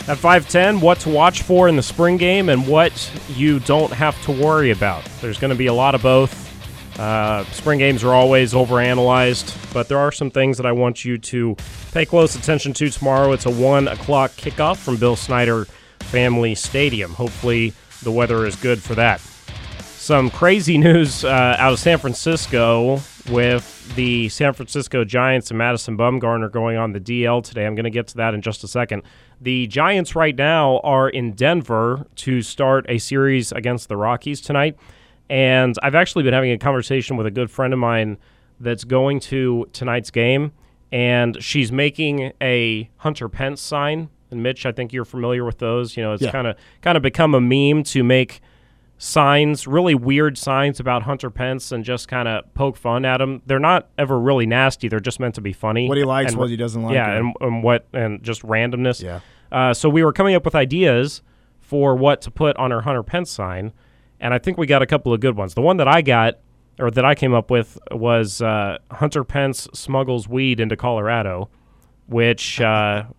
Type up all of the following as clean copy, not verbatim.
At 5:10, what to watch for in the spring game and what you don't have to worry about. There's going to be a lot of both. Spring games are always overanalyzed, but there are some things that I want you to pay close attention to tomorrow. It's a 1 o'clock kickoff from Bill Snyder Family Stadium. Hopefully the weather is good for that. Some crazy news out of San Francisco with the San Francisco Giants and Madison Bumgarner going on the DL today. I'm going to get to that in just a second. The Giants right now are in Denver to start a series against the Rockies tonight. And I've actually been having a conversation with a good friend of mine that's going to tonight's game. And she's making a Hunter Pence sign. And Mitch, I think you're familiar with those. You know, it's kind of become a meme to make signs, really weird signs about Hunter Pence and just kind of poke fun at him. They're not ever really nasty. They're just meant to be funny. What he likes, what he doesn't like. Yeah, and just randomness. Yeah. So we were coming up with ideas for what to put on our Hunter Pence sign, and I think we got a couple of good ones. The one that I got, or that I came up with, was Hunter Pence smuggles weed into Colorado, which would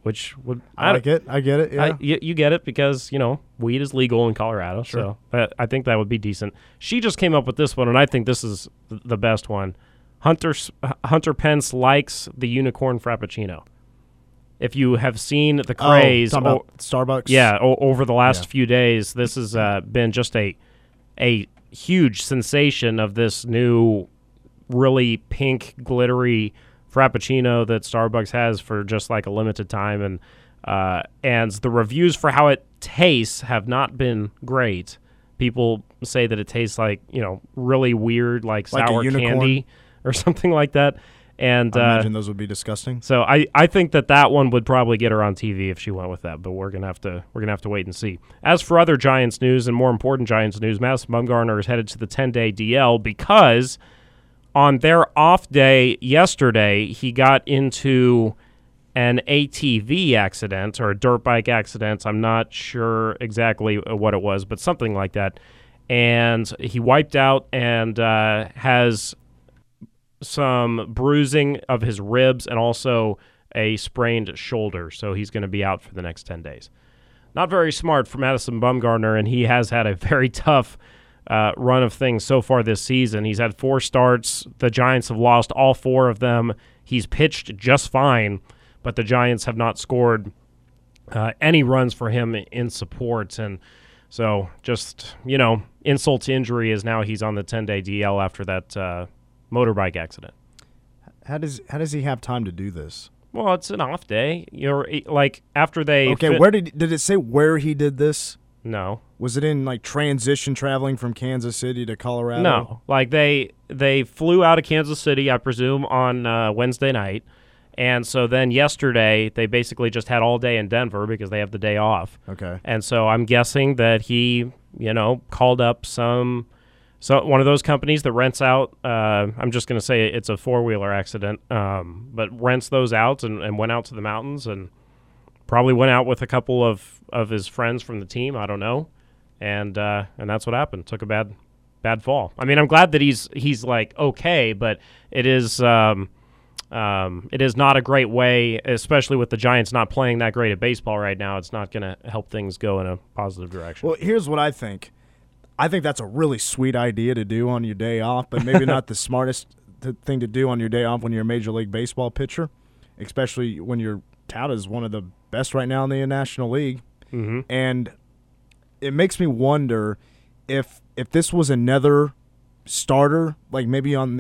I get it. Yeah, you get it because weed is legal in Colorado, sure. So I think that would be decent. She just came up with this one, and I think this is the best one. Hunter Pence likes the unicorn frappuccino. If you have seen the craze, about Starbucks, over the last few days, this has been just a huge sensation of this new, really pink, glittery frappuccino that Starbucks has for just like a limited time, and the reviews for how it tastes have not been great. People say that it tastes like really weird, like sour candy or something like that. And I imagine those would be disgusting. So I think that one would probably get her on TV if she went with that, but we're gonna have to wait and see. As for other Giants news and more important Giants news, Madison Bumgarner is headed to the 10-day DL because on their off day yesterday, he got into an ATV accident or a dirt bike accident. I'm not sure exactly what it was, but something like that. And he wiped out and has some bruising of his ribs and also a sprained shoulder. So he's going to be out for the next 10 days. Not very smart for Madison Bumgarner, and he has had a very tough run of things so far this season. He's had 4 starts. The Giants have lost all 4 of them. He's pitched just fine, but the Giants have not scored any runs for him in support. And so just, insult to injury is now he's on the 10-day DL after that motorbike accident. How does he have time to do this? Well, it's an off day. You're like after they. Okay, where did it say where he did this? No. Was it in like transition traveling from Kansas City to Colorado? No. Like they flew out of Kansas City, I presume, on Wednesday night. And so then yesterday they basically just had all day in Denver because they have the day off. Okay. And so I'm guessing that he, called up one of those companies that rents out, I'm just going to say it's a 4-wheeler accident, but rents those out and went out to the mountains and probably went out with a couple of his friends from the team. I don't know. And that's what happened. Took a bad fall. I mean, I'm glad that he's like okay, but it is not a great way, especially with the Giants not playing that great at baseball right now. It's not going to help things go in a positive direction. Well, here's what I think. I think that's a really sweet idea to do on your day off, but maybe not the smartest thing to do on your day off when you're a Major League Baseball pitcher, especially when you're touted as one of the best right now in the National League. Mm-hmm. And it makes me wonder if this was another starter, like maybe on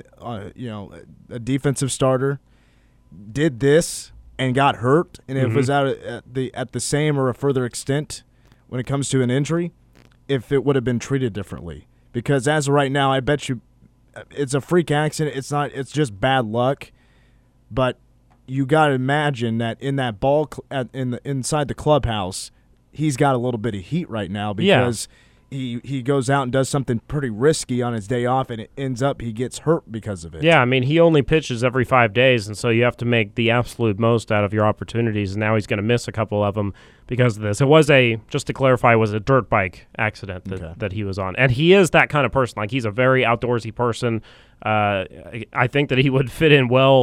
a defensive starter, did this and got hurt, and if it was out at the same or a further extent when it comes to an injury, if it would have been treated differently. Because as of right now, I bet you it's a freak accident. It's just bad luck. But you got to imagine that in that inside the clubhouse, he's got a little bit of heat right now because he goes out and does something pretty risky on his day off, and it ends up he gets hurt because of it. Yeah, I mean, he only pitches every 5 days, and so you have to make the absolute most out of your opportunities, and now he's going to miss a couple of them because of this. It was just to clarify, it was a dirt bike accident that he was on. And he is that kind of person. Like, he's a very outdoorsy person. I think that he would fit in well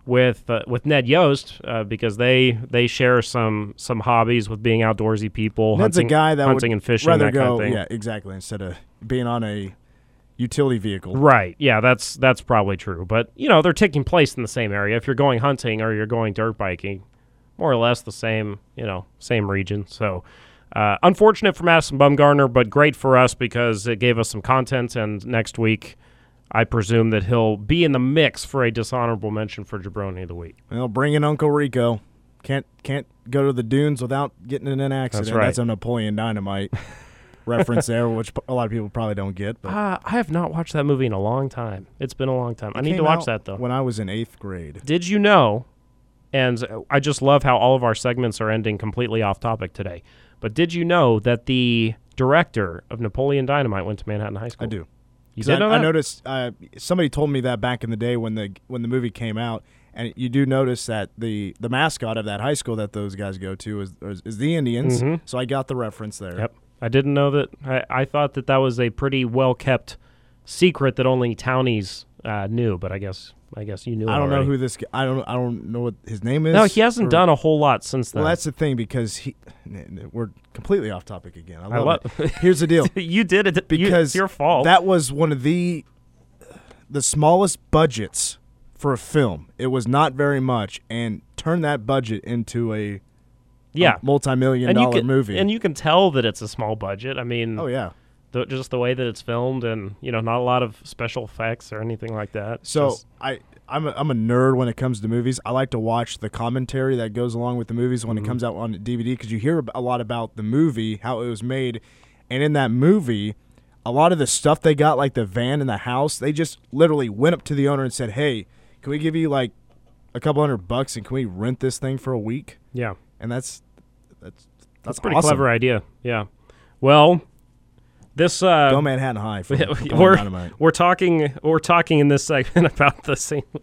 with Ned Yost because they share some hobbies with being outdoorsy people. Ned's hunting, a guy that hunting would and fishing, rather that go, kind of thing. yeah, exactly, instead of being on a utility vehicle. Right. Yeah, that's probably true. But, they're taking place in the same area. If you're going hunting or you're going dirt biking, more or less the same, same region. So, unfortunate for Madison Bumgarner, but great for us because it gave us some content. And next week, I presume that he'll be in the mix for a dishonorable mention for Jabroni of the Week. Well, bring in Uncle Rico. Can't go to the dunes without getting in an accident. That's right. That's a Napoleon Dynamite reference there, which a lot of people probably don't get. But I have not watched that movie in a long time. It's been a long time. I need to came watch out that, though. when I was in 8th grade. Did you know, and I just love how all of our segments are ending completely off topic today, but did you know that the director of Napoleon Dynamite went to Manhattan High School? I do. You did know that? I noticed somebody told me that back in the day when the movie came out, and you do notice that the mascot of that high school that those guys go to is the Indians. Mhm. So I got the reference there. Yep. I didn't know that. I thought that was a pretty well-kept secret that only townies knew, but I guess you knew. I don't know already. who this guy. I don't know what his name is. No, he hasn't done a whole lot since then. Well, that's the thing because we're completely off topic again. I love love it. Here's the deal. You did it Because it's your fault. That was one of the smallest budgets for a film. It was not very much, and turned that budget into a multi-million-dollar movie. And you can tell that it's a small budget. I mean, oh yeah. Just the way that it's filmed, and not a lot of special effects or anything like that. So I'm a nerd when it comes to movies. I like to watch the commentary that goes along with the movies when it comes out on DVD because you hear a lot about the movie, how it was made, and in that movie, a lot of the stuff they got, like the van and the house, they just literally went up to the owner and said, "Hey, can we give you like a couple $100 and can we rent this thing for a week?" Yeah, and that's a pretty awesome. clever idea. Yeah, well. This go Manhattan High. We're talking in this segment about the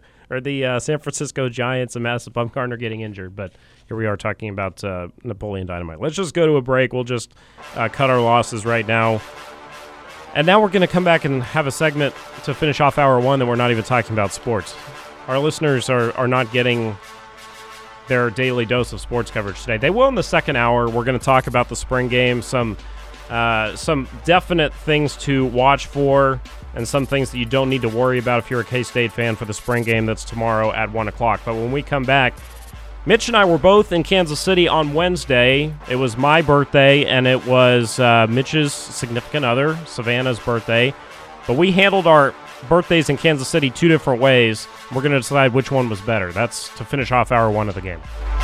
San Francisco Giants and Madison Bumgarner getting injured, but here we are talking about Napoleon Dynamite. Let's just go to a break. We'll just cut our losses right now, and now we're going to come back and have a segment to finish off hour one that we're not even talking about sports. Our listeners are not getting their daily dose of sports coverage today. They will in the second hour. We're going to talk about the spring game, some definite things to watch for, and some things that you don't need to worry about if you're a K-State fan for the spring game that's tomorrow at 1 o'clock. But when we come back, Mitch and I were both in Kansas City on Wednesday. It was my birthday, and it was Mitch's significant other, Savannah's birthday. But we handled our birthdays in Kansas City two different ways. We're going to decide which one was better. That's to finish off hour one of the game.